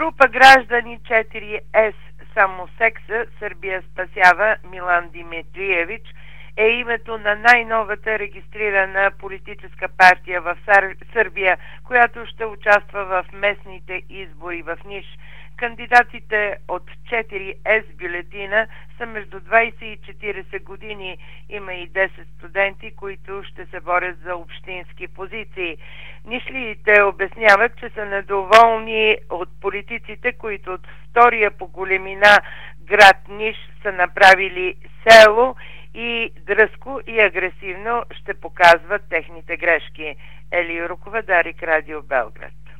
Група граждани 4С само секса Сърбия спасява Милан Димитриевич е името на най-новата регистрирана политическа партия в Сърбия, която ще участва в местните избори в Ниш. Кандидатите от 4С бюлетина са между 20 и 40 години. Има и 10 студенти, които ще се борят за общински позиции. Нишлиите обясняват, че са недоволни от политиците, които от втория по големина град Ниш са направили село и дръзко и агресивно ще показват техните грешки. Ели Юрукова, Дарик, Радио Белград.